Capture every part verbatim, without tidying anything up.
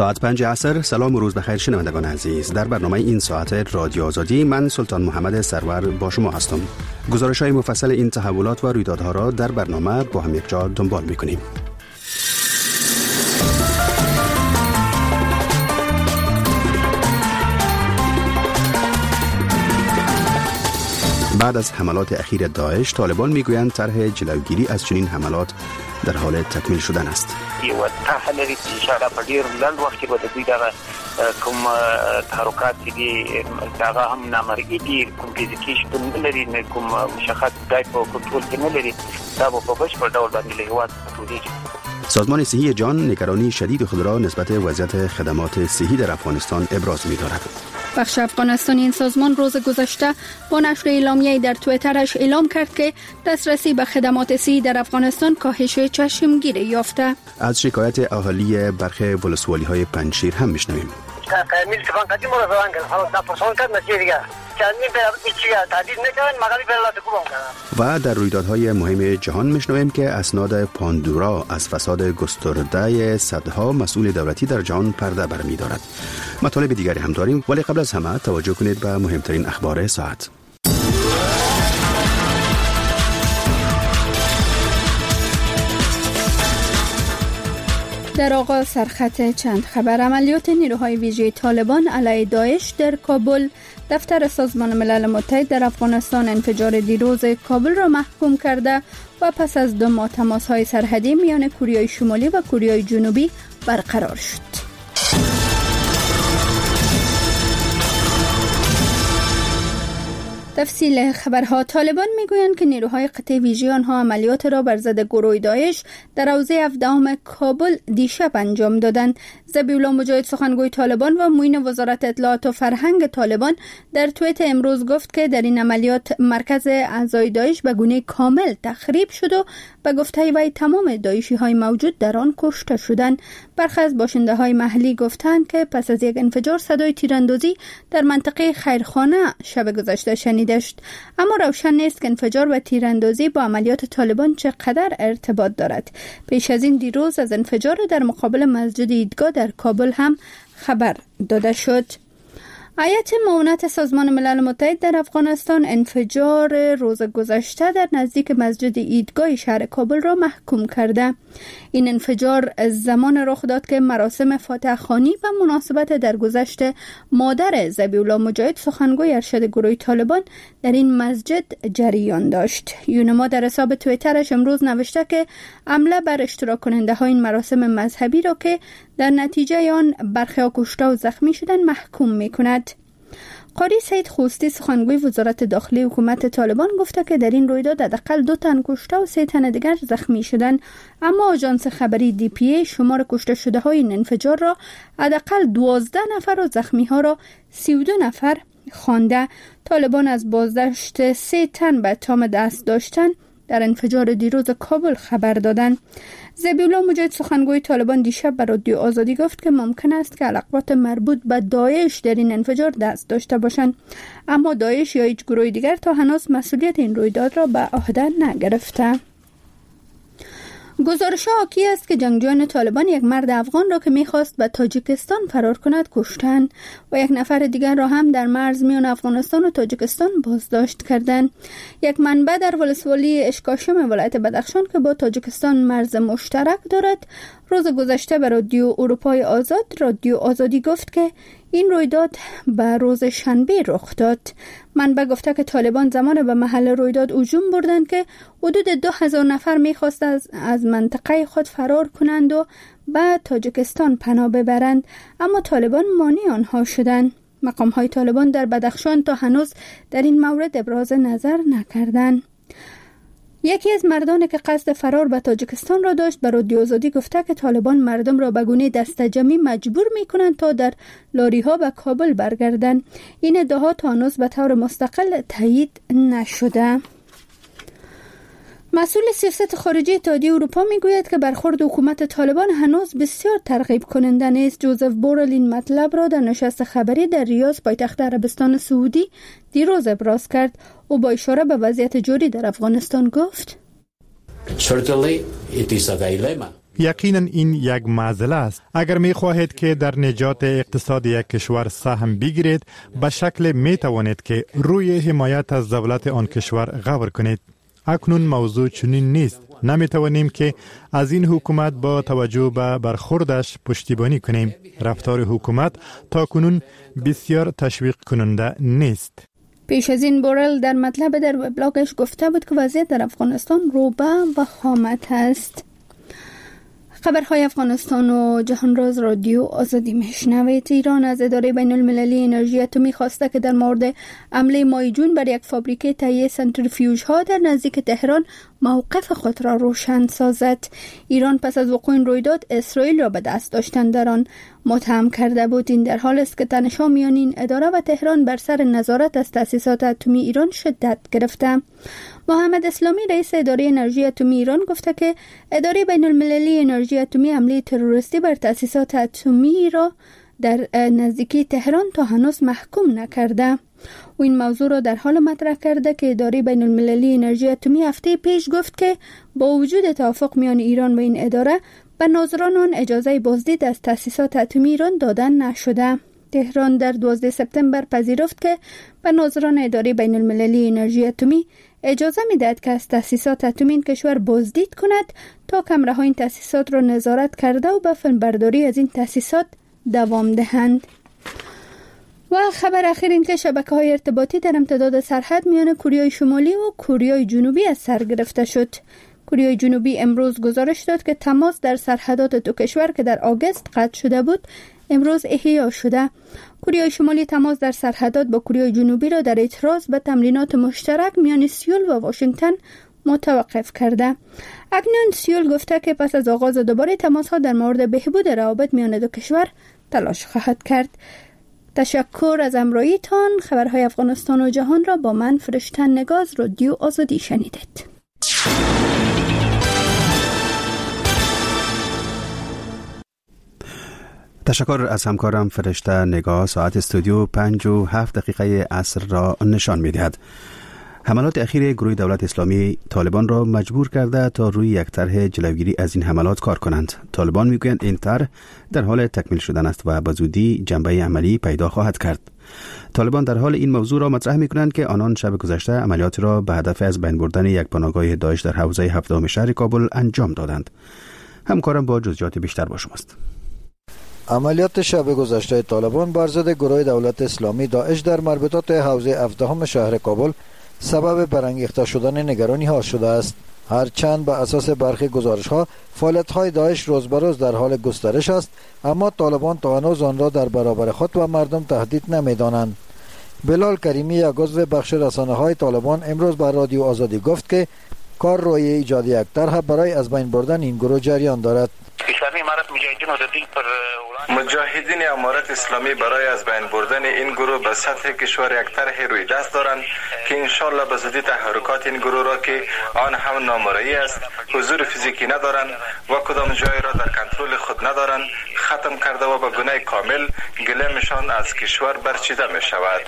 ساعت پنج عصر. سلام و روز بخیر شنوندگان عزیز. در برنامه این ساعت رادیو آزادی من سلطان محمد سرور با شما هستم. گزارش‌های مفصل این تحولات و رویدادها را در برنامه با هم یک جا دنبال می‌کنیم. بعد از حملات اخیر داعش، طالبان میگویند طرح جلوگیری از چنین حملات در حال تکمیل شدن است. یو طرح لري چې شاله په ډیر لږ وخت کې به د دوی دغه کوم تحرکات دي دغه هم نامرئي دي، کوم فزیکي شتون نه لري، نه کوم مشخص ځای په کنټرول کې نه لري، دا به په بشپړ ډول باندې له هېواد ټولېږي. سازمان صحی جهان نگرانی شدید خود را نسبت وضعیت خدمات صحی در افغانستان ابراز می‌دارد. بخش افغانستانی این سازمان روز گذشته با نشر اعلامیه‌ای در توییترش اعلام کرد که دسترسی به خدمات صحی در افغانستان کاهش چشمگیر یافته. از شکایت اهالی برخی ولسوالی‌های پنجشیر هم میشنویم. و در رویدادهای مهم جهان میشنویم که اسناد پاندورا از فساد گسترده صدها مسئول دولتی در جهان پرده برمی‌دارد. مطالب دیگری هم داریم، ولی قبل از همه توجه کنید به مهمترین اخبار ساعت. در آغاز سرخط چند خبر. عملیات نیروهای ویژه طالبان علیه داعش در کابل. دفتر سازمان ملل متحد در افغانستان انفجار دیروز کابل را محکوم کرده و پس از دو ماه تماس‌های سرحدی میان کره شمالی و کره جنوبی برقرار شد. تفصیل خبرها. طالبان میگویند که نیروهای قطع ویژه آنها عملیات را بر ضد گروه داعش در حوزه هفدهم کابل دیشب انجام دادند. ذبیحالله مجاهد سخنگوی طالبان و معین وزارت اطلاعات و فرهنگ طالبان در توییت امروز گفت که در این عملیات مرکز اعضای داعش به گونه کامل تخریب شد و به گفته وی تمام داعشی های موجود در آن کشته شدند. برخی از باشنده های محلی گفتند که پس از یک انفجار صدای تیراندازی در منطقه خیرخانه شب گذشته شنیده شد، اما روشن نیست که انفجار و تیراندازی با عملیات طالبان چقدر ارتباط دارد. پیش از این دیروز از انفجار در مقابل مسجد عیدگاه در کابل هم خبر داده شد. هیئت معاونت سازمان ملل متحد در افغانستان انفجار روز گذشته در نزدیک مسجد عیدگاه شهر کابل را محکوم کرده. این انفجار زمان رخ داد که مراسم فاتحه خوانی به مناسبت درگذشت مادر ذبیحالله مجاهد سخنگوی ارشد گروه طالبان در این مسجد جریان داشت. یونما در حساب توییترش امروز نوشته که حمله بر اشتراک کننده های این مراسم مذهبی را که در نتیجه آن برخی ها کشته و زخمی شدند محکوم می کند. قاری سید خوستی سخنگوی وزارت داخلی حکومت طالبان گفته که در این رویداد حداقل دو تن کشته و سه تن دیگر زخمی شدند، اما آژانس خبری دی پی ای شمار کشته شده های این انفجار را حداقل دوازده نفر و زخمی ها را سی و دو نفر خوانده. طالبان از بازداشت سه تن به اتهام دست داشتن در انفجار دیروز کابل خبر دادند. ذبیحالله مجاهد سخنگوی طالبان دیشب به رادیو آزادی گفت که ممکن است که علاقات مربوط به داعش در این انفجار دست داشته باشند، اما داعش یا هیچ گروه دیگر تا هنوز مسئولیت این رویداد را به عهده نگرفته. گزارش حاکی است که جنگجویان طالبان یک مرد افغان را که می‌خواست به تاجیکستان فرار کند کشتند و یک نفر دیگر را هم در مرز میان افغانستان و تاجیکستان بازداشت کردند. یک منبع در ولسوالی اشکاشم ولایت بدخشان که با تاجیکستان مرز مشترک دارد روز گذشته به رادیو اروپای آزاد رادیو آزادی گفت که این رویداد به روز شنبه رخ داد. منبع گفته که طالبان زمان به محل رویداد هجوم بردند که حدود دو هزار نفر می‌خواست از, از منطقه خود فرار کنند و به تاجیکستان پناه ببرند، اما طالبان مانع آنها شدند. مقام‌های طالبان در بدخشان تا هنوز در این مورد ابراز نظر نکردند. یکی از مردانی که قصد فرار به تاجیکستان را داشت به رادیو آزادی گفته که طالبان مردم را به گونه دسته‌جمعی مجبور می‌کنند تا در لاری‌ها به کابل برگردند. این ادعا تا هنوز به طور مستقل تایید نشده. مسئول سیاست خارجی اتحادیه اروپا میگوید که برخورد حکومت طالبان هنوز بسیار ترغیب کننده نیست. جوزف بورل این مطلب را در نشست خبری در ریاض پایتخت عربستان سعودی دیروز ابراز کرد. او با اشاره به وضعیت جاری در افغانستان گفت: یقینا این یک معضله است. اگر می خواهید که در نجات اقتصاد یک کشور سهم بگیرید، به شکل می توانید که روی حمایت از دولت آن کشور غور کنید. اکنون موضوع چنین نیست. نمی توانیم که از این حکومت با توجه به برخوردش پشتیبانی کنیم. رفتار حکومت تا کنون بسیار تشویق کننده نیست. پیش از این بورل در مطلب در وبلاگش گفته بود که وضعیت در افغانستان روبه و خامت است. خبرهای افغانستان و جهان راز رادیو آزادی میشنوید. ایران از اداره بین المللی انرژی اتمی خواسته که در مورد حمله ماه جون بر یک فابریکه تهیه سنتریفیوژ ها در نزدیک تهران موقف خود را روشن سازد. ایران پس از وقوع این رویداد اسرائیل را به دست داشتن در آن متهم کرده بود. این در حال است که تنش‌ها میان این اداره و تهران بر سر نظارت از تأسیسات اتمی ایران شدت گرفته. محمد اسلامی رئیس اداره انرژی اتمی ایران گفته که اداره بین المللی انرژی اتمی حمله تروریستی بر تأسیسات اتمی را در نزدیکی تهران تا هنوز محکوم نکرده. و این موضوع را در حال مطرح کرده که اداره بین المللی انرژی اتمی هفته پیش گفت که با وجود توافق میان ایران و این اداره به ناظران آن اجازه بازدید از تأسیسات اتمی ایران دادن نشده. تهران در دوازده سپتامبر پذیرفت که به ناظران اداره بین المللی انرژی اتمی اجازه می‌دهد که از تأسیسات اتمی این کشور بازدید کند تا کمره‌های این تأسیسات را نظارت کرده و به فیلمبرداری از این تأسیسات دوام دهند. و خبر اخیر این که شبکه‌های ارتباطی در امتداد سرحد میان کره شمالی و کره جنوبی از سر گرفته شد. کره جنوبی امروز گزارش داد که تماس در سرحدات دو کشور که در آگوست قطع شده بود امروز احیا شده. کره شمالی تماس در سرحدات با کره جنوبی را در اعتراض به تمرینات مشترک میان سئول و واشنگتن متوقف کرده. اکنون سئول گفته که پس از آغاز دوباره تماس‌ها در مورد بهبود روابط میان دو کشور تلاش خواهد کرد. تشکر از همراهیتان. خبرهای افغانستان و جهان را با من فرشته نگاز رادیو آزادی شنیدید. تشکر از همکارم فرشته نگاه. ساعت استودیو پنج و هفت دقیقه عصر را نشان می‌دهد. حملات اخیر گروه دولت اسلامی طالبان را مجبور کرده تا روی یک طرح جلوگیری از این حملات کار کنند. طالبان میگویند این طرح در حال تکمیل شدن است و به زودی جنبه عملی پیدا خواهد کرد. طالبان در حال این موضوع را مطرح میکنند که آنان شب گذشته عملیات را به هدف از بین بردن یک پناهگاه داعش در حوزه هفتم شهر کابل انجام دادند. همکارم با جزئیات بیشتر با شماست. عملیات شب گذشته طالبان بر ضد گروه دولت اسلامی داعش در مربوطات حوزه هفتم شهر کابل سبب برانگیخته شدن نگرانی ها شده است. هرچند به اساس برخی گزارش ها فعالیت های داعش روز به روز در حال گسترش است، اما طالبان تا هنوز آن را در برابر خود و مردم تهدید نمی‌دانند. بلال کریمی یک عضو بخش رسانه های طالبان امروز به رادیو آزادی گفت که کار روی ایجاد یک طرح برای از بین بردن این گروه جریان دارد. مجاهدین امارت اسلامی برای از بین بردن این گروه به سطح کشور یک طرح روی دست دارند که انشالله به زودی تحرکات این گروه را که آن هم نامرئی است، حضور فیزیکی ندارند و کدام جای را در کنترل خود ندارند ختم کرده و به گونه کامل گله‌شان از کشور برچیده می شود.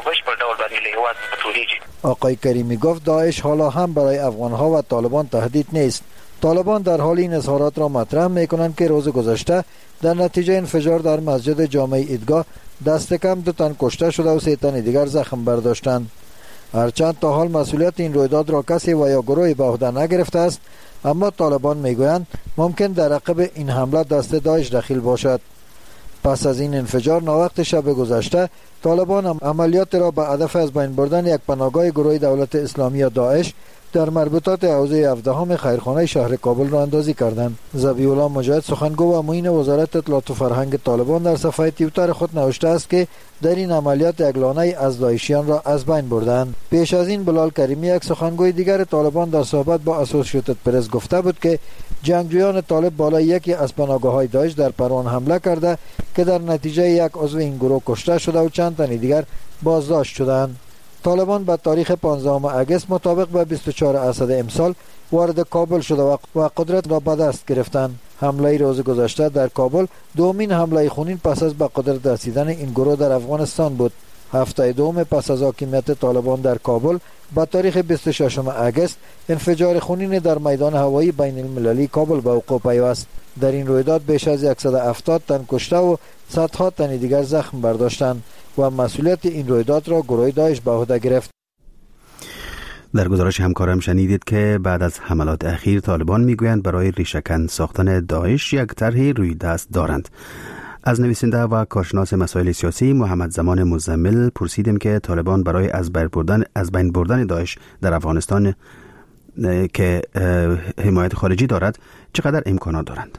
آقای کریمی گفت داعش حالا هم برای افغانها و طالبان تهدید نیست. طالبان در حال این اظهارات را مطرح میکنند که روز گذشته در نتیجه انفجار در مسجد جامع عیدگاه دست کم دو تن کشته شده و سه تن دیگر زخم برداشتند. هرچند تا حال مسئولیت این رویداد را کسی و یا گروهی به عهده نگرفته است، اما طالبان میگویند ممکن در عقب این حمله دست داعش دخیل باشد. پس از این انفجار ناوقت شب گذشته طالبان هم عملیات را به هدف از بین بردن یک پناهگاه گروه دولت اسلامی یا داعش در مربوطات حوزه هفدهم خیرخانه شهر کابل را اندازی کردند. ذبیح الله مجاهد سخنگو و معین وزارت اطلاعات و فرهنگ طالبان در صفحه توییتر خود نوشته است که در این عملیات یک لانه از داعشیان را از بین بردند. پیش از این بلال کریمی یک سخنگوی دیگر طالبان در صحبت با اسوسییتد پرس گفته بود که جنگجویان طالب بالای یکی از پناهگاه‌های داعش در پروان حمله کرده که در نتیجه یک عضو این گروه کشته شده و چند تن دیگر بازداشت شدند. طالبان به تاریخ پانزدهم آگوست مطابق به بیست و چهارم اسد امسال وارد کابل شده و قدرت را به دست گرفتند. حمله روز گذشته در کابل دومین حمله خونین پس از به قدرت رسیدن این گروه در افغانستان بود. هفته دوم پس از حاکمیت طالبان در کابل به تاریخ بیست و ششم آگوست انفجار خونین در میدان هوایی بین المللی کابل به وقوع پیوست. در این رویداد بیش از صد و هفتاد تن کشته و صدها تن دیگر زخم برداشتند و مسئولیت این رویداد را گروه داعش به عهده گرفت. در گزارش همکارم شنیدید که بعد از حملات اخیر طالبان میگویند برای ریشه‌کن ساختن داعش یک طرح روی دست دارند. از نویسنده و کارشناس مسائل سیاسی محمد زمان مزمل پرسیدیم که طالبان برای از بین بردن از بین بردن داعش در افغانستان که حمایت خارجی دارد چقدر امکانات دارند؟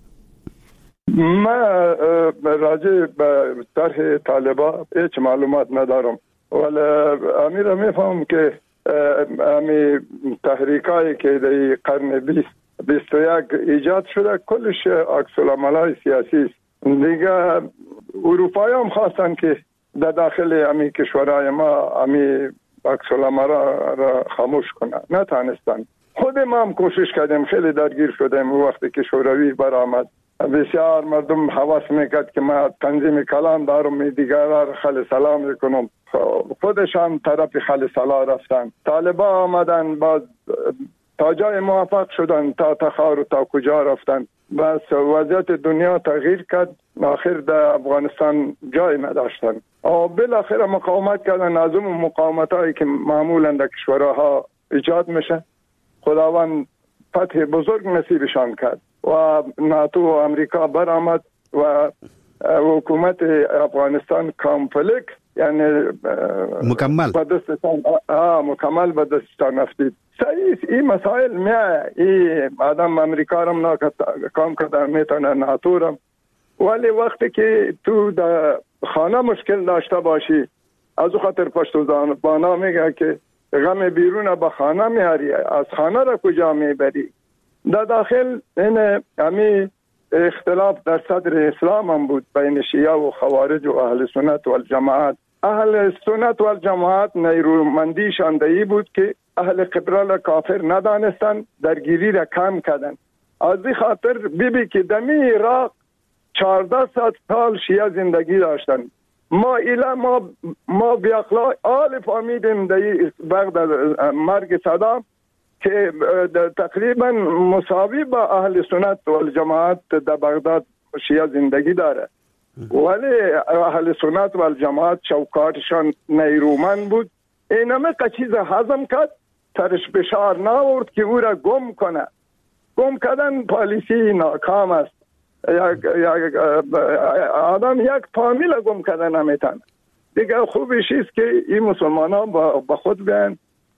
من راجع به طرح طالبان هیچ معلومات ندارم، ولی امیر میفهم که امی تحریکایی که در قرن بیست بیست و یک ایجاد شده کلش عکس العملای سیاسی است. دیگه اروپایی هم خواستن که در داخل امی کشورهای ما امی عکس العمل را خاموش کنن، نتانستن. خود ما هم کوشش کردیم، خیلی درگیر شدیم. وقتی که شوروی برآمد بسیار مردم حواس میکرد که ما تنظیم کلان دارم، دیگر خل سلام میکنم. خودش هم طرف خل سلام رفتن. طالبان آمدن، باز تا جای موفق شدن، تا تخار و تا کجا رفتن. بس وضعیت دنیا تغییر کرد، آخر در افغانستان جای نداشتن. و بالاخره مقاومت کردن. از اون مقاومت هایی که معمولا در کشورها ایجاد میشه، خداوند فتح بزرگ نصیبشان کرد و ناتو و امریکا برآمد و حکومت افغانستان کامپلیت یعنی مکمل به دستشان آه مکمل به دستشان افتید. صحیح این مسائل میایه، این آدم امریکا رم نا کام کرده میتونه ناتو رم، ولی وقتی که تو در خانه مشکل داشته باشی، از خاطر پشت زبانا میگه که غم بیرون به خانه میاری، از خانه را کجا میبری؟ در داخل این امی اختلاف در صدر اسلام هم بود بین شیعه و خوارج و اهل سنت و الجماعت. اهل سنت و الجماعت نیرومندیشان دهی بود که اهل قبله را کافر ندانستن، درگیری را کم کردن. از این خاطر بی بی که دمی عراق چهارده صد سال شیعه زندگی داشتن. ما ایلا ما ما بی اخلاق آل فامیدیم دهی بعد مرگ صدام که تقریبا مساوی با اهل سنت و الجماعت در بغداد شیعه زندگی داره، ولی اهل سنت و الجماعت چوکاتشان نیرومند بود. اینمه چیز هضم کرد، سرش بشار ناورد که او را گم کنه. گم کردن پالیسی ناکام است. یک آدم یک فامیل گم کردن نمیتونه. دیگه خوبش است که این مسلمان ها با خود بیان.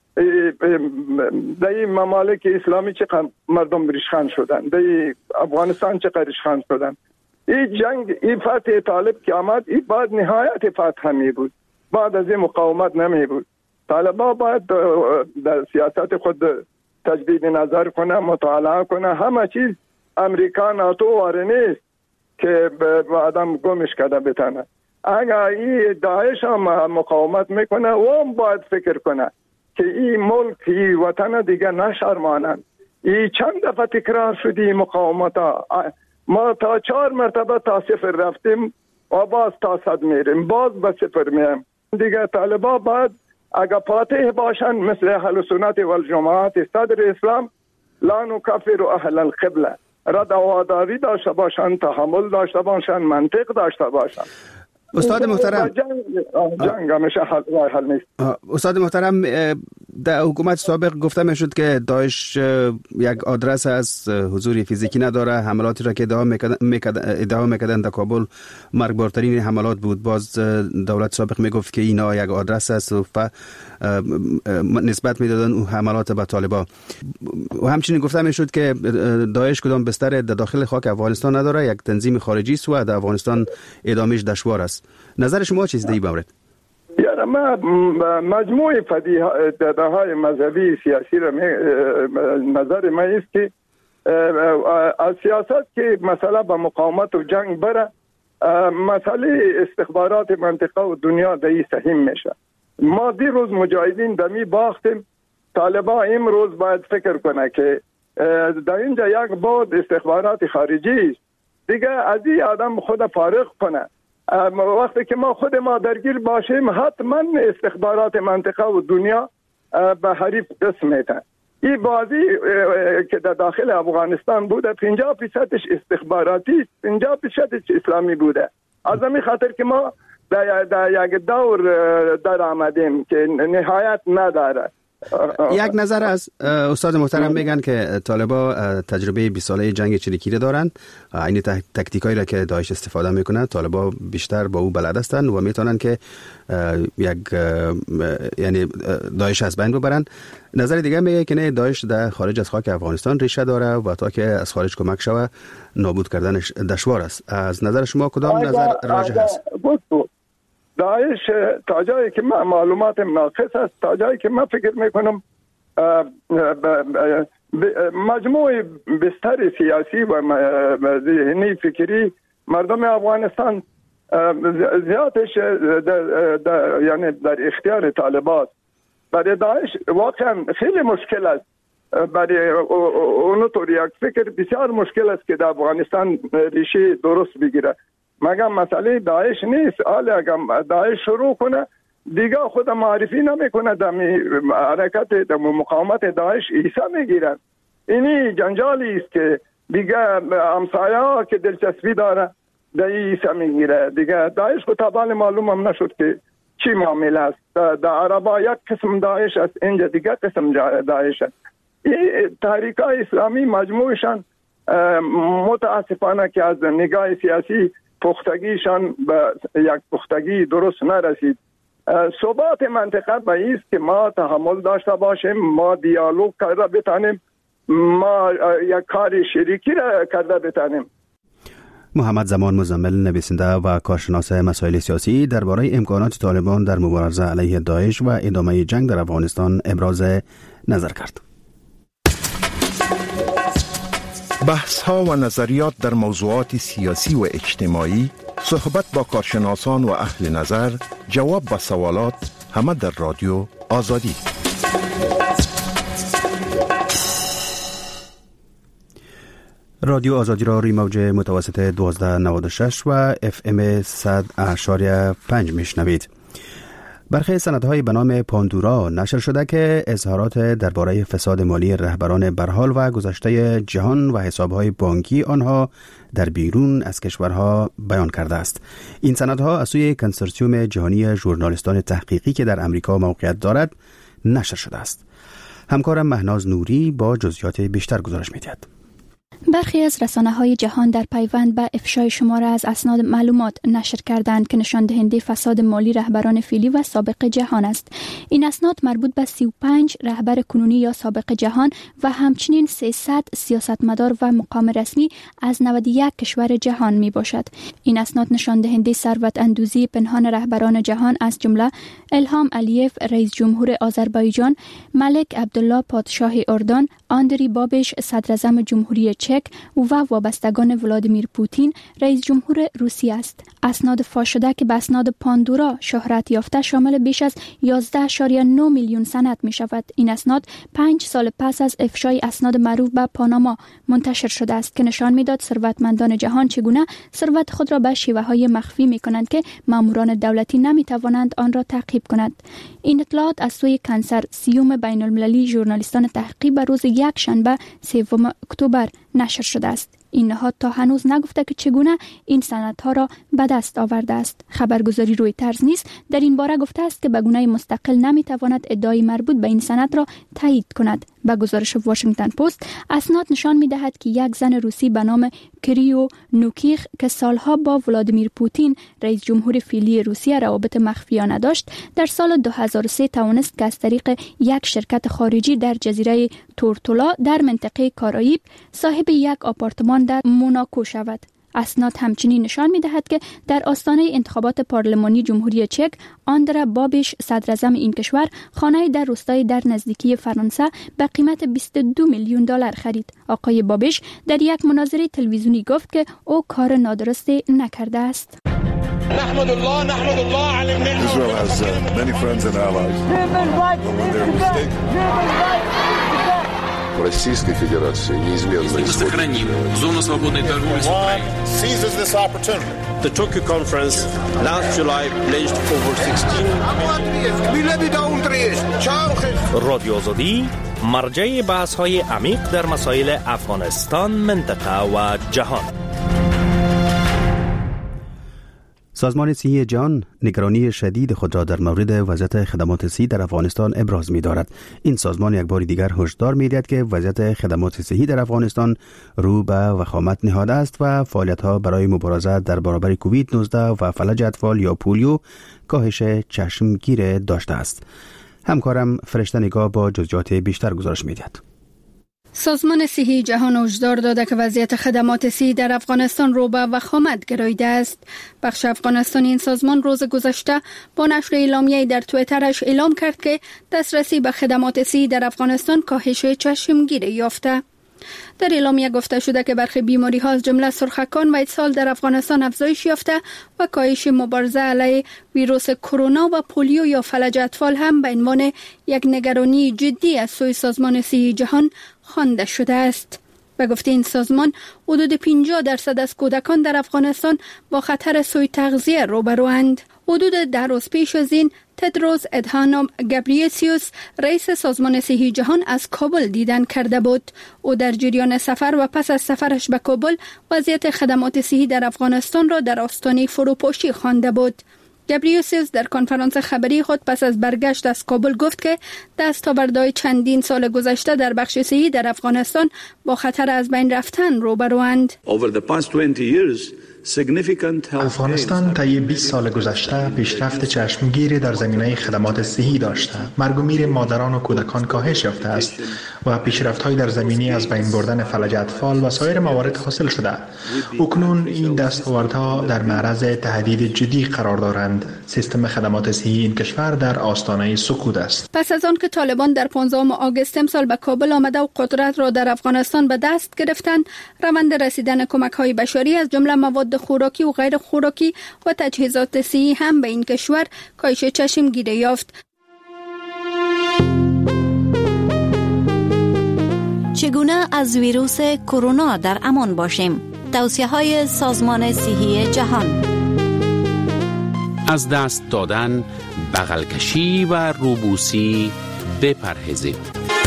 در این ممالک اسلامی چقدر مردم ریشخند شدن، در افغانستان چقدر ریشخند شدن. این جنگ، این فتح طالب که آمد، این بعد نهایت فتح می بود، بعد از این مقاومت نمی بود. طالبان باید در سیاست خود تجدید نظر کنه، مطالعه کنه. همه چیز امریکا ناتو واره نیست که به آدم گمش کرده بتانه. اگر این داعش هم مقاومت میکنه و هم باید فکر کنه که این ملک، این وطن دیگه نشرمانند. این چند دفعه تکرار شدی این مقاومت ها. ما تا چهار مرتبه تا صفر رفتیم و باز تا صد میریم، باز به صفر میریم. دیگه طالبان باید اگر فاتح باشن مثل اهل سنت و الجماعت صدر اسلام، لا نکفر اهل القبله، رد و واداری داشته باشن، تحمل داشته باشن، منطق داشته باشن. استاد محترم، جنگ همیشه حل نیست. استاد محترم، در حکومت سابق گفته میشد که داعش یک آدرس از حضور فیزیکی نداره. حملاتی را که ادعا میکردن در کابل مرگبارترین حملات بود. باز دولت سابق میگفت که اینا یک آدرس است و نسبت میدادن اون حملات به طالبان. و همچنین گفته میشد که داعش کدام بستر در داخل خاک افغانستان نداره، یک تنظیم خارجی است و در افغانستان ادامهش دشوار است. نظر شما چیست در این مورد؟ یعنی ما مجموع فدیده های مذهبی سیاسی را نظر ما است که از سیاست که مسئله به مقاومت و جنگ بره، مسئله استخبارات منطقه و دنیا دهی سهم میشه. ما دیروز مجاهدین دمی باختیم، طالبان امروز باید فکر کنه که در اینجا یک بود استخبارات خارجی است دیگه، از این آدم خود فارغ کنه. وقتی که ما خود ما درگیر باشیم، حتما استخبارات منطقه و دنیا به حریف دست میتن. این بازی که در داخل افغانستان بوده پنجاه درصدش استخباراتی، پنجاه درصدش اسلامی بوده. از همین خاطر که ما در, در یک دور در آمدیم که نهایت نداره. یک نظر از استاد محترم میگن که طالبا تجربه بیست ساله جنگ چریکی را دارند، این تکتیکایی را که داعش استفاده میکنه طالبا بیشتر با او بلد هستند و میتونن که یک یعنی داعش از بین ببرن. نظر دیگه میگه که نه، داعش در خارج از خاک افغانستان ریشه داره و تا که از خارج کمک شوه نابود کردنش دشوار است. از نظر شما کدام نظر راجح است؟ داعش تا جایی که من معلومات ناقص است، تا جایی که من فکر میکنم مجموع بستر سیاسی و ذهنی فکری مردم افغانستان زیادش در, در یعنی در اختیار طالبان. برای داعش واقعا خیلی مشکل است، برای اونطور یک فکر بسیار مشکل است که در افغانستان ریشه درست بگیره. مگه مسئله داعش نیست. حالا اگر داعش شروع کنه دیگه خود معرفی نمیکنه، دمی حرکت دمی مقاومت داعش ایسا میگیرن. اینی جنجالی است که دیگه همسایه ها که دلچسبی داره در ایسا میگیره. دیگه داعش خود طبعا معلوم هم نشد که چی معامله است. در عربا یک قسم داعش است، اینجا دیگه قسم داعش است. این تحریک های اسلامی مجموعشان متاسفانه که از نگاه سیاسی پختگیشان به یک پختگی درست نرسید. ثبات منطقه به ایست که ما تحمل داشته باشیم، ما دیالوگ کرده بتانیم، ما یک کار شریکی را کرده بتانیم. محمد زمان مزمل، نویسنده و کارشناس مسائل سیاسی، درباره امکانات طالبان در مبارزه علیه داعش و ادامه جنگ در افغانستان ابراز نظر کرد. بحث ها و نظریات در موضوعات سیاسی و اجتماعی، صحبت با کارشناسان و اهل نظر، جواب به سوالات، همه در رادیو آزادی. رادیو آزادی را روی موج متوسط دوازده نود و شش و اف ام صد اشاریه پنج میشنوید. برخی سندهای به نام پاندورا نشر شده که اظهارات درباره فساد مالی رهبران برحال و گذشته جهان و حسابهای بانکی آنها در بیرون از کشورها بیان کرده است. این سندها از سوی کنسورسیوم جهانی ژورنالیستان تحقیقی که در امریکا موقعیت دارد نشر شده است. همکارم مهناز نوری با جزئیات بیشتر گزارش می‌دهد. برخی از رسانه‌های جهان در پیوند به افشای شماره از اسناد معلومات نشر کردند که نشان دهنده فساد مالی رهبران فعلی و سابق جهان است. این اسناد مربوط به سی و پنج رهبر کنونی یا سابق جهان و همچنین سیصد سیاستمدار و مقام رسمی از نود و یک کشور جهان می باشد. این اسناد نشان دهنده ثروت اندوزی پنهان رهبران جهان از جمله الهام علیف رئیس جمهور آذربایجان، ملک عبدالله پادشاه اردن، آندری بابش صدر اعظم جمهوری چک و وابستگان ولادیمیر پوتین رئیس جمهور روسیه است. اسناد فاش شده که به اسناد پاندورا شهرت یافته شامل بیش از یازده اشاریه نه میلیون سند می شود. این اسناد پنج سال پس از افشای اسناد معروف به پاناما منتشر شده است که نشان میداد ثروتمندان جهان چگونه ثروت خود را به شیوه های مخفی می کنند که ماموران دولتی نمی توانند آن را تعقیب کنند. این اطلاعات از سوی کنسورسیوم بین المللی ژورنالیستان تحقیقی به روز یک شنبه سوم اکتبر نشر شده است. این نهاد تا هنوز نگفته که چگونه این سندها را به دست آورده است. خبرگزاری رویترز نیز در این باره گفته است که به گونه مستقل نمیتواند ادعای مربوط به این سند را تایید کند. به گزارش واشنگتن پست، اسناد نشان می‌دهد که یک زن روسی به نام کریو نوکیخ که سالها با ولادیمیر پوتین رئیس جمهور فعلی روسیه روابط مخفیانه داشت، در سال دو هزار و سه توانست که از طریق یک شرکت خارجی در جزیره تورتولا در منطقه کارائیب صاحب یک آپارتمان در موناکو شود. اسناد همچنین نشان می‌دهد که در آستانه انتخابات پارلمانی جمهوری چک، آندرا بابش صدر اعظم این کشور خانه‌ای در روستای در نزدیکی فرانسه به قیمت بیست و دو میلیون دلار خرید. آقای بابش در یک مناظره تلویزیونی گفت که او کار نادرستی نکرده است. نحمد الله نحمد الله على النعمة. Israel has uh, many friends and allies. В Российской Федерации неизменно сохраним зону свободной торговли с Украиной. Seizes this opportunity. The Tokyo conference last July pledged over sixteen رادیو آزادی مرجع بحث های عمیق در مسائل افغانستان، منطقه و جهان. سازمان صحی جهان نگرانی شدید خود را در مورد وضعیت خدمات صحی در افغانستان ابراز می دارد. این سازمان یک بار دیگر هشدار می دهد که وضعیت خدمات صحی در افغانستان رو به وخامت نهاده است و فعالیت‌ها برای مبارزه در برابر کووید نوزده و فلج اطفال یا پولیو کاهش چشمگیر داشته است. همکارم فرشته نگاه با جزئیات بیشتر گزارش می دهد. سازمان صحی جهان هشدار داده که وضعیت خدمات صحی در افغانستان رو به وخامت گراییده است. بخش افغانستانی این سازمان روز گذشته با نشر اعلامیه‌ای در توییترش اعلام کرد که دسترسی به خدمات صحی در افغانستان کاهش چشمگیری یافته. در اعلامیه گفته شده که برخی بیماری ها از جمله سرخکان و اسهال در افغانستان افزایش یافته و کاهش مبارزه علیه ویروس کرونا و پولیو یا فلج اطفال هم به عنوان یک نگرانی جدی از سوی سازمان صحی جهان خوانده شده است. به گفته این سازمان حدود پنجاه درصد از کودکان در افغانستان با خطر سوء تغذیه روبروند. حدود ده روز پیش از این تدروس ادهانوم گبریسیوس رئیس سازمان صحی جهان از کابل دیدن کرده بود. او در جریان سفر و پس از سفرش به کابل وضعیت خدمات صحی در افغانستان را در آستانه فروپاشی خوانده بود. گبریسیوس در کنفرانس خبری خود پس از برگشت از کابل گفت که دستاوردهای چندین سال گذشته در بخش صحی در افغانستان با خطر از بین رفتن روبروند. افغانستان طی بیست سال گذشته پیشرفت چشمگیری در زمینه خدمات صحی داشته. مرگ و میر مادران و کودکان کاهش یافته است و پیشرفت‌های در زمینه از بین بردن فلج اطفال و سایر موارد حاصل شده. اکنون این دستاوردها در معرض تهدید جدی قرار دارند. سیستم خدمات صحی این کشور در آستانه سقوط است. پس از آن که طالبان در پانزدهم آگوست امسال به کابل آمده و قدرت را در افغانستان به دست گرفتند، روند رسیدن کمک‌های بشری از جمله مواد خوراکی و غیر خوراکی و تجهیزات صحی هم به این کشور کاهش چشمگیری یافت. چگونه از ویروس کرونا در امان باشیم؟ توصیه‌های سازمان صحی جهان: از دست دادن، بغل کشی و روبوسی بپرهیزید.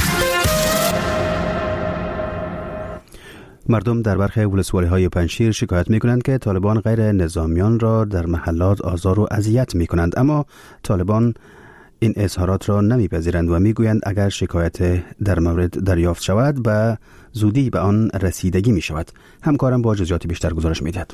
مردم در برخی ولسوالی‌های پنجشیر شکایت می‌کنند که طالبان غیر نظامیان را در محلات آزار و اذیت می‌کنند، اما طالبان این اظهارات را نمی‌پذیرند و می‌گویند اگر شکایت در مورد دریافت شود به زودی به آن رسیدگی می‌شود. همکارم با جزئیات بیشتر گزارش می‌دهد.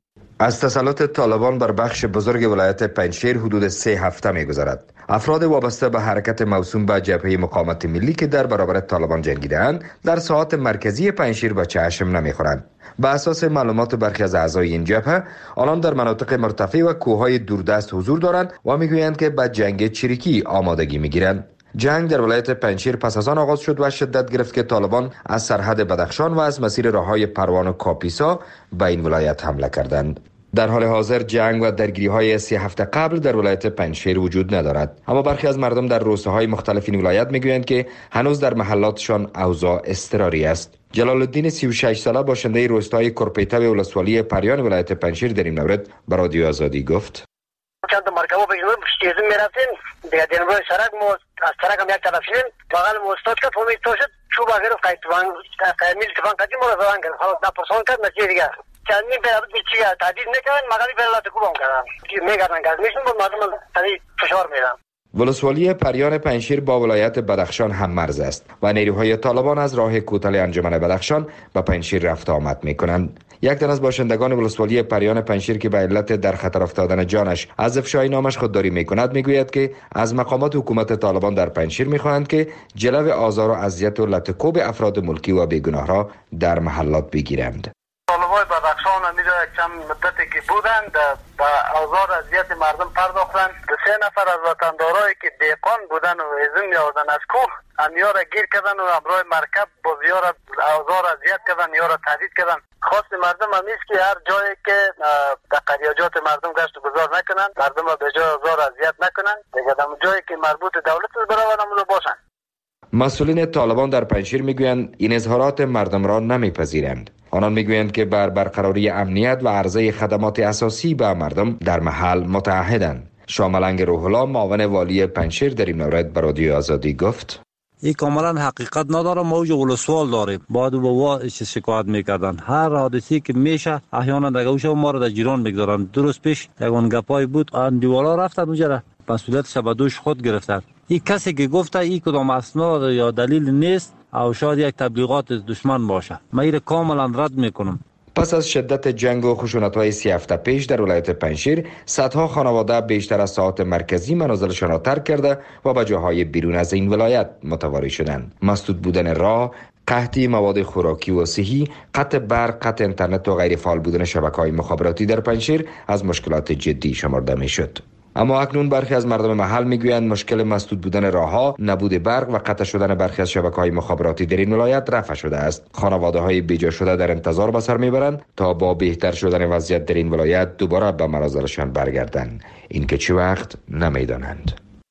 از تسلط طالبان بر بخش بزرگ ولایت پنجشیر حدود سه هفته می‌گذرد. افراد وابسته به حرکت موسوم به جبهه مقاومت ملی که در برابر طالبان جنگیده‌اند در ساحات مرکزی پنجشیر به چشم نمی‌خورند. به اساس معلومات برخی از اعضای این جبهه، آنان در مناطق مرتفع و کوههای دوردست حضور دارند و می‌گویند که به جنگ چریکی آمادگی می‌گیرند. جنگ در ولایت پنجشیر پس از آن آغاز شد و شدت گرفت که طالبان از سرحد بدخشان و از مسیر راههای پروان و کاپیسا به این ولایت حمله کردند. در حال حاضر جنگ و درگیری‌های سه هفته قبل در ولایت پنجشیر وجود ندارد، اما برخی از مردم در روستاهای مختلف این ولایت میگویند که هنوز در محلاتشان اوضاع اضطراری است. جلال الدین سی و شش ساله باشنده روستای کرپیته و ولسوالی پریان ولایت پنجشیر در این مورد به رادیو آزادی گفت: چند مرکبا به جنوب شتیزم میرفتیم دیگه در روی سرک مو از سرک هم یک طرف شدیم بغل مستاد که فهمید تو شد چوب اگر قید توان قیمیل توان قدیم رو زدن کرد حالا نپرسان کرد مسیح دیگه چندین پیرابط بیچیگه تحدید نکردن مغالی پیرالات کوبام کردن میگردن که از میشن بود مردم تنی فشار میدن. ولسوالی پریان پنجشیر با ولایت بدخشان هم مرز است و نیروهای طالبان از راه کوتل انجمن بدخشان به پنجشیر رفت آمد میکنند. یک تن از باشندگان ولسوالی پریان پنجشیر که به علت در خطر افتادن جانش از افشای نامش خودداری میکند میگوید که از مقامات حکومت طالبان در پنجشیر میخواهند که جلو آزار و اذیت و لطکوب افراد ملکی و بیگناه را در محلات بگیرند. طالبای بدخشان همیجا یک چند مدتی که بودند به آزار اذیت مردم پرداختند. دو سه نفر از وطندارایی که دیقان بودن و ازم میاردن از کوه همیا را گیر کردن و همراه مرکب باز یا را آزار اذیت کردن یا را تهدید کردن. خواست مردم همیست که هر جایی که در قریاجات مردم گشت و گذار نکنند، مردم را به جای آزار اذیت نکنند، دیگه در جایی که مربوط دولت است برابر همون باشند. مسئولین طالبان در پنجشیر میگویند این اظهارات مردم را نمیپذیرند. آنان میگویند که بر برقراری امنیت و عرضه خدمات اساسی به مردم در محل متعهدند. شاملنگ روح الله معاون والی پنجشیر در این مورد به رادیو آزادی گفت: این کاملا حقیقت نداره. ما اوج ولسوال داریم، بعد با وا شکایت میکردن هر حادثی که میشه احیانا دیگه اوش ما رو در جیران میگذارن. درست پیش یگان گپای بود ان دیوالا رفتن اونجا مسئولیتش به دوش خود گرفتن. این کسی که گفته این کدام اسناد یا دلیل نیست او شاید یک تبلیغات دشمن باشه، من این کاملا رد میکنم. پس از شدت جنگ و خشونت‌های سی هفته پیش در ولایت پنجشیر، صدها خانواده بیشتر از ساعات مرکزی منازلشان را ترک کرده و به جاهای بیرون از این ولایت متواری شدند. مسدود بودن راه، قحطی مواد خوراکی و صحی، قطع برق، قطع اینترنت و غیر فعال بودن شبکه‌های مخابراتی در پنجشیر از مشکلات جدی شمرده می‌شد. اما اکنون برخی از مردم محل میگویند مشکل مسدود بودن راهها، نبود برق و قطع شدن برخی از شبکه‌های مخابراتی در این ولایت رفع شده است. خانواده‌های بیجا شده در انتظار به سر میبرند تا با بهتر شدن وضعیت در این ولایت دوباره به منازلشان برگردند. این که چه وقت نمیدانند.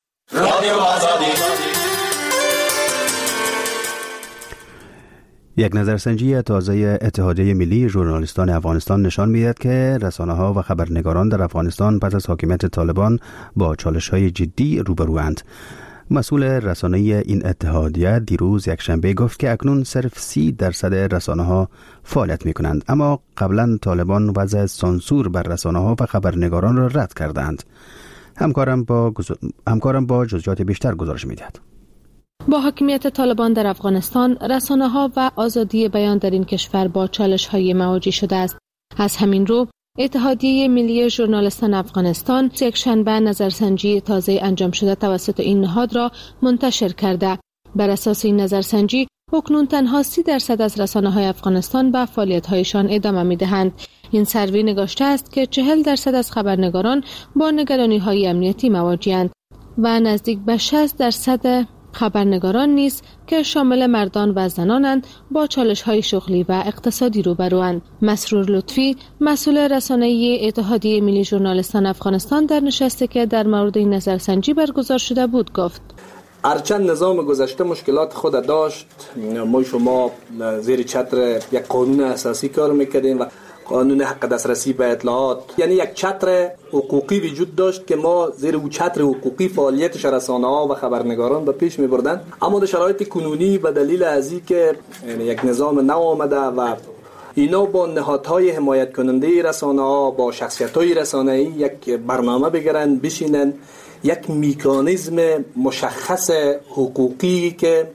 یک نظرسنجی تازه اتحادیه ملی ژورنالیستان افغانستان نشان می‌دهد که رسانه‌ها و خبرنگاران در افغانستان پس از حاکمیت طالبان با چالش‌های جدی روبروند. مسئول رسانه‌ای این اتحادیه دیروز یکشنبه گفت که اکنون صرف سی درصد رسانه‌ها فعالیت می‌کنند، اما قبلا طالبان وضع سانسور بر رسانه‌ها و خبرنگاران را رد کردند. همکارم با گز... همکارم با جزئیات بیشتر گزارش می‌دهد. با حاکمیت طالبان در افغانستان، رسانه‌ها و آزادی بیان در این کشور با چالش‌های مواجه شده است. از همین رو، اتحادیه ملی ژورنالیستان افغانستان یکشنبه نظرسنجی تازه انجام شده توسط این نهاد را منتشر کرده. بر اساس این نظرسنجی، اکنون تنها سی درصد از رسانه‌های افغانستان به فعالیت‌هایشان ادامه می‌دهند. این سروی نگاشته است که چهل درصد از خبرنگاران با نگرانی‌های امنیتی مواجه‌اند و نزدیک به شصت درصد خبرنگاران نیز که شامل مردان و زنانند با چالش‌های شغلی و اقتصادی روبروند. مسرور لطفی، مسئول رسانه‌ای اتحادیه ملی ژورنالیستان افغانستان در نشستی که در مورد این نظرسنجی برگزار شده بود گفت: هرچند نظام گذشته مشکلات خود داشت، ما شما زیر چتر یک قانون اساسی کار میکردیم و قانون حق دسترسی به اطلاعات، یعنی یک چتر حقوقی وجود داشت که ما زیر او چتر حقوقی فعالیت رسانه‌ها و خبرنگاران به پیش می‌بردند. اما در شرایط کنونی به دلیل از اینکه یعنی یک نظام نو آمده و اینا با نهادهای حمایت کننده رسانه‌ها، با شخصیت‌های رسانه‌ای یک برنامه بگیرن، بشینن یک مکانیزم مشخص حقوقی که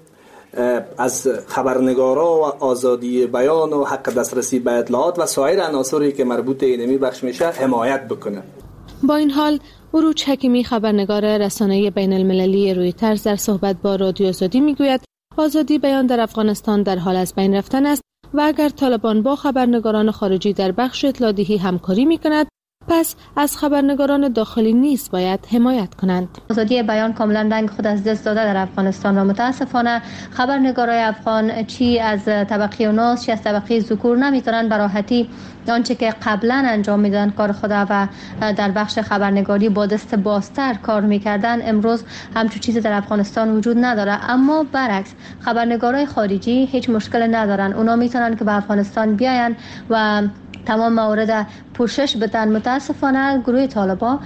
از خبرنگارا و آزادی بیان و حق دسترسی به اطلاعات و سایر عناصری که مربوط اینمی بخش میشه حمایت بکنه. با این حال عروج حکیمی، خبرنگار رسانه‌ای بین المللی رویترز، در صحبت با رادیو آزادی میگوید آزادی بیان در افغانستان در حال از بین رفتن است و اگر طالبان با خبرنگاران خارجی در بخش اطلاع‌دهی همکاری میکند، پس از خبرنگاران داخلی نیز باید حمایت کنند. آزادی بیان کاملا رنگ خود از دست داده در افغانستان و متاسفانه خبرنگارای افغان چی از طبقه اوناس چی از طبقه ذکور نمیتونن به راحتی آنچه که قبلا انجام میدادن کار خود و در بخش خبرنگاری با دست بازتر کار میکردن، امروز همچون چیزی در افغانستان وجود نداره. اما برعکس خبرنگارای خارجی هیچ مشکل ندارن، اونا میتونن که به افغانستان بیاین و تمام موارد پوشش بدن. متاسفانه گروه طالبان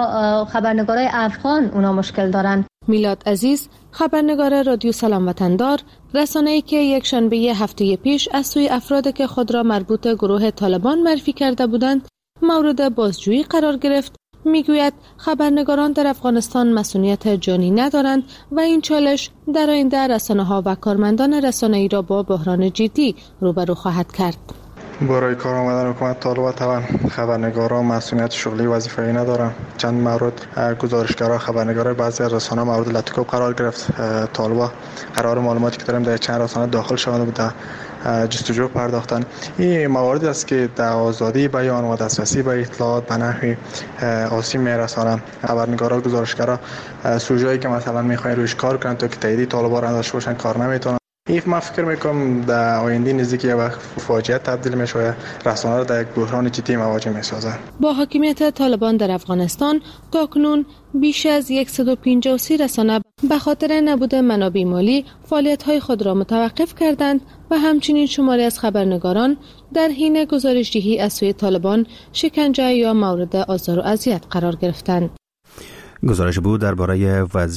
با خبرنگارای افغان اونا مشکل دارن. میلاد عزیز، خبرنگار رادیو سلام وطندار، رسانه‌ای که یک شنبه هفته پیش از سوی افرادی که خود را مربوط گروه طالبان معرفی کرده بودند مورد بازجویی قرار گرفت، میگوید خبرنگاران در افغانستان مسئولیت جانی ندارند و این چالش در آینده رسانه‌ها و کارمندان رسانه‌ای را با بحران جدی روبرو خواهد کرد. برای کار آمدن حکومت طالبان طبعا خبرنگاران مسئولیت شغلی وظیفه‌ای ندارن. چند مورد گزارشگرا خبرنگارای بعضی از رسانه‌ها مورد لطیکوب قرار گرفت. طالبان قرار معلوماتی که داریم در چند رسانه داخل شده بوده جستجو پرداختن. این مواردی است که در آزادی بیان و دسترسی به اطلاعات به نحوی آسیب میرسانند. خبرنگارا گزارشگرا سوژه‌ای که مثلا میخواین روش کار کنن تا که تایید طالبان را داشته باشن کار نمیتونن. این من فکر میکنم در آینده نزدیک یک وقت فاجعه تبدیل میشه، رسانه‌ها را در یک بحران جدی مواجه میسازن. با حاکمیت طالبان در افغانستان تاکنون بیش از صد و پنجاه و سه رسانه به خاطر نبود منابع مالی فعالیت‌های خود را متوقف کردند و همچنین شماری از خبرنگاران در حین گزارش‌دهی از سوی طالبان شکنجه یا مورد آزار و اذیت قرار گرفتند. گزارش بود درباره وضع